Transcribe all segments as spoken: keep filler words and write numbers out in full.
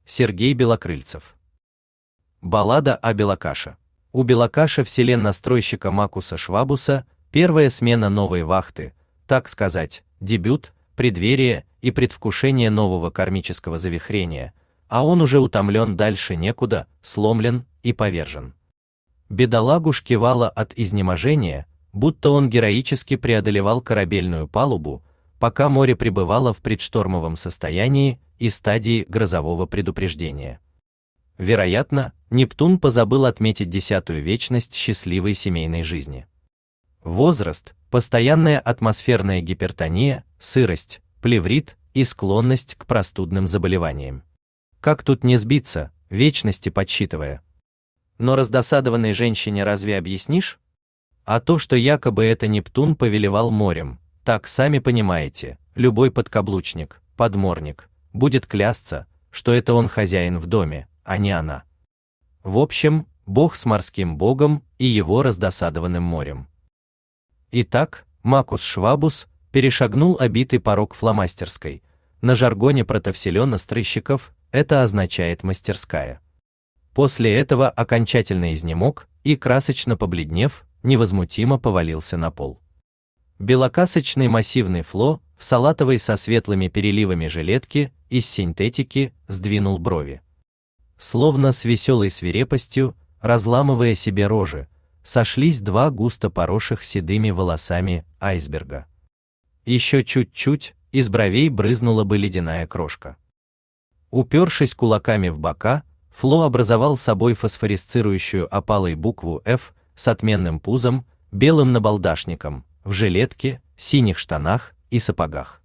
Сергей Белокрыльцев. Баллада о Белокаше. У Белокаша вселенностройщика Макуса Швабуса первая смена новой вахты, так сказать, дебют, преддверие и предвкушение нового кармического завихрения, а он уже утомлен дальше некуда, сломлен и повержен. Бедолагу шкивало от изнеможения, будто он героически преодолевал корабельную палубу, пока море пребывало в предштормовом состоянии и стадии грозового предупреждения. Вероятно, Нептун позабыл отметить десятую вечность счастливой семейной жизни. Возраст, постоянная атмосферная гипертония, сырость, плеврит и склонность к простудным заболеваниям. Как тут не сбиться, вечности подсчитывая? Но раздосадованной женщине разве объяснишь? А то, что якобы это Нептун повелевал морем, так сами понимаете, любой подкаблучник, подморник, будет клясться, что это он хозяин в доме, а не она. В общем, бог с морским богом и его раздосадованным морем. Итак, Макус Швабус перешагнул обитый порог фломастерской. На жаргоне протовселенно-стрыщиков это означает мастерская. После этого окончательно изнемог и, красочно побледнев, невозмутимо повалился на пол. Белокасочный массивный Фло в салатовой со светлыми переливами жилетке из синтетики сдвинул брови. Словно с веселой свирепостью, разламывая себе рожи, сошлись два густо поросших седыми волосами айсберга. Еще чуть-чуть, из бровей брызнула бы ледяная крошка. Упершись кулаками в бока, Фло образовал собой фосфорисцирующую опалой букву F с отменным пузом, белым набалдашником, в жилетке, синих штанах и сапогах.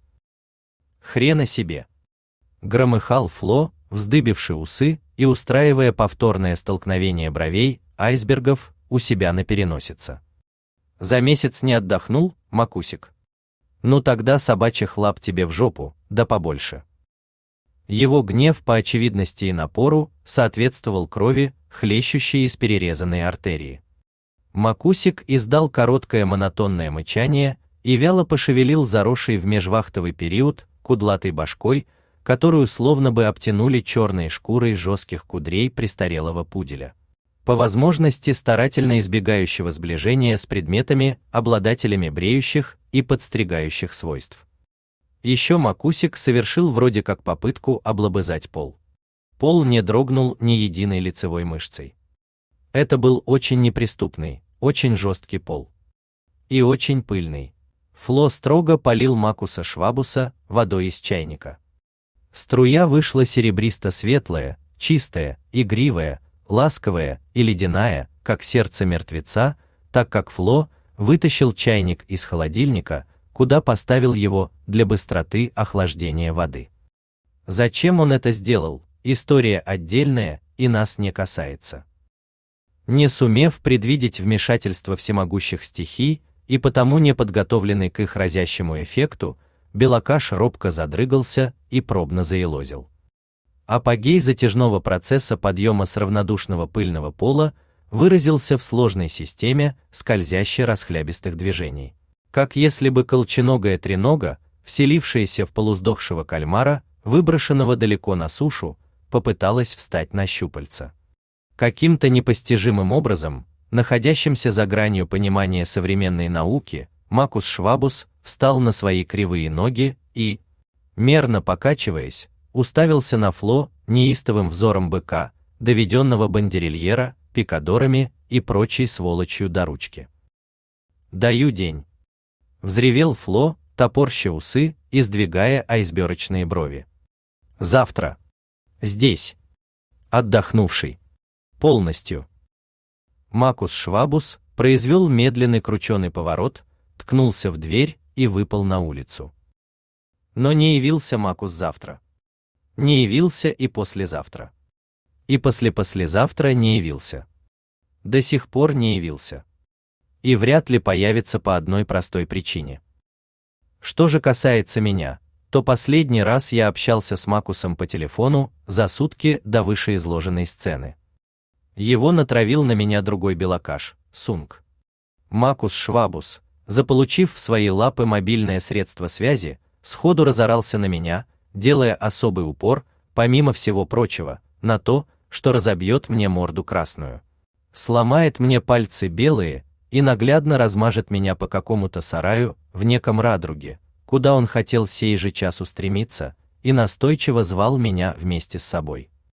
Хрена себе! Громыхал Фло, вздыбивший усы и устраивая повторное столкновение бровей айсбергов у себя на переносице. За месяц не отдохнул, Макусик? Ну тогда собачьих лап тебе в жопу, да побольше. Его гнев по очевидности и напору соответствовал крови, хлещущей из перерезанной артерии. Макусик издал короткое монотонное мычание и вяло пошевелил заросшей в межвахтовый период кудлатой башкой, которую словно бы обтянули черной шкурой жестких кудрей престарелого пуделя, по возможности старательно избегающего сближения с предметами, обладателями бреющих и подстригающих свойств. Еще Макусик совершил вроде как попытку облобызать пол. Пол не дрогнул ни единой лицевой мышцей. Это был очень неприступный, очень жесткий пол. И очень пыльный. Фло строго полил Макуса Швабуса водой из чайника. Струя вышла серебристо-светлая, чистая, игривая, ласковая и ледяная, как сердце мертвеца, так как Фло вытащил чайник из холодильника, куда поставил его для быстроты охлаждения воды. Зачем он это сделал, история отдельная и нас не касается. Не сумев предвидеть вмешательство всемогущих стихий и потому не подготовленный к их разящему эффекту, Белокаш робко задрыгался и пробно заелозил. Апогей затяжного процесса подъема с равнодушного пыльного пола выразился в сложной системе скользящей расхлябистых движений. Как если бы колченогая тренога, вселившаяся в полусдохшего кальмара, выброшенного далеко на сушу, попыталась встать на щупальца. Каким-то непостижимым образом, находящимся за гранью понимания современной науки, Макус Швабус встал на свои кривые ноги и, мерно покачиваясь, уставился на Фло неистовым взором быка, доведенного бандерильера, пикадорами и прочей сволочью до ручки. «Даю день!» — взревел Фло, топорща усы и сдвигая айсберочные брови. «Завтра. Здесь. Отдохнувший. Полностью». Макус Швабус произвел медленный крученый поворот, ткнулся в дверь и выпал на улицу. Но не явился Макус завтра. Не явился и послезавтра. И после-послезавтра не явился. До сих пор не явился. И вряд ли появится по одной простой причине. Что же касается меня, то последний раз я общался с Макусом по телефону за сутки до вышеизложенной сцены. Его натравил на меня другой Белокаш, Сунг. Макус Швабус, заполучив в свои лапы мобильное средство связи, сходу разорался на меня, делая особый упор, помимо всего прочего, на то, что разобьет мне морду красную, сломает мне пальцы белые и наглядно размажет меня по какому-то сараю в неком Радруге, куда он хотел сей же час устремиться, и настойчиво звал меня вместе с собой.